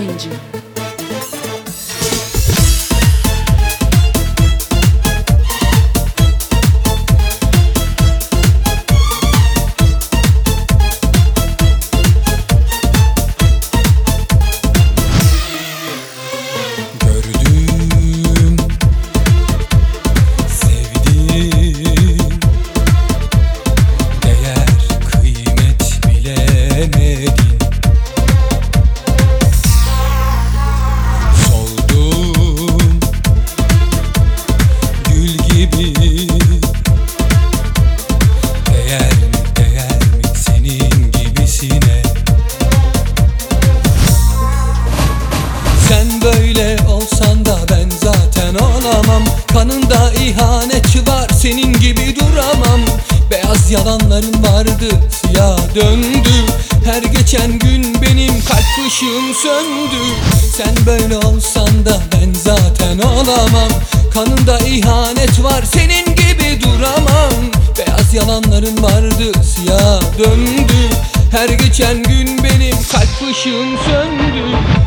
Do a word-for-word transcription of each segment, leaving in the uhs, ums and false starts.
Birinci. Gördüm, sevdim, değer kıymet bilemedin. Soldum gül gibi, değer mi değer mi senin gibisine. Sen böyle olsan da ben zaten olamam. Kanında ihanet var, senin gibi duramam. Beyaz yalanların vardı, siyah döndü. Her geçen gün benim kalp ışığım söndü. Sen böyle olsan da ben zaten olamam. Kanında ihanet var, senin gibi duramam. Beyaz yalanların vardı, siyah döndü. Her geçen gün benim kalp ışığım söndü.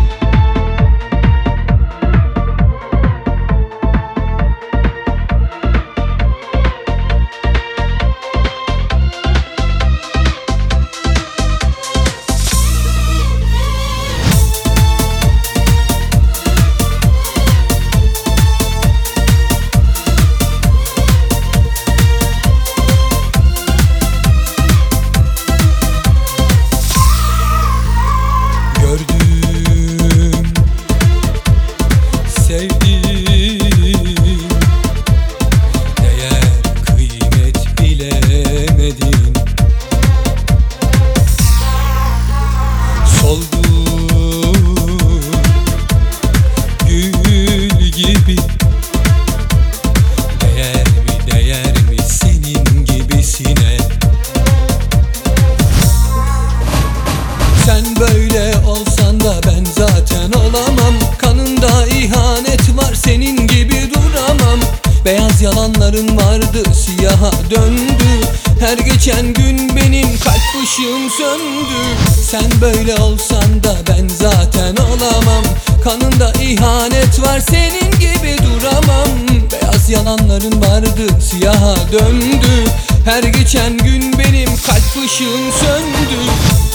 Gördüm, sevdim, değer kıymet bilemedin. Soldum gül gibi, değer mi değer mi senin gibisine. Sen böyle olsan da ben zaten olamam. Kanında ihanet var, senin gibi duramam. Beyaz yalanların vardı, siyaha döndü. Her geçen gün benim kalp ışığım söndü. Sen böyle olsan da ben zaten olamam. Kanında ihanet var, senin gibi duramam. Beyaz yalanların vardı, siyaha döndü. Her geçen gün benim kalp ışığım söndü.